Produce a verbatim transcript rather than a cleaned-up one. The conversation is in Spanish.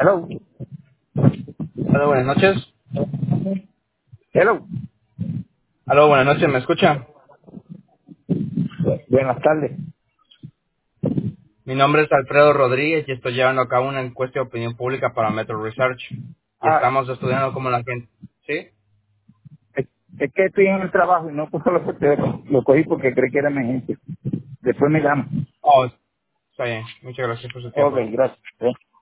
Hello. Hola, buenas noches. Hello. Hola, buenas noches, ¿me escucha? Buenas tardes. Mi nombre es Alfredo Rodríguez y estoy llevando a cabo una encuesta de opinión pública para Metro Research. Y Ah, estamos estudiando cómo la gente... ¿Sí? es, es que estoy en el trabajo y no puedo lo, teléfono. Lo cogí porque creí que era emergencia. Después me llamo. Oh, está bien. Muchas gracias por su Ok, tiempo. gracias. ¿Eh?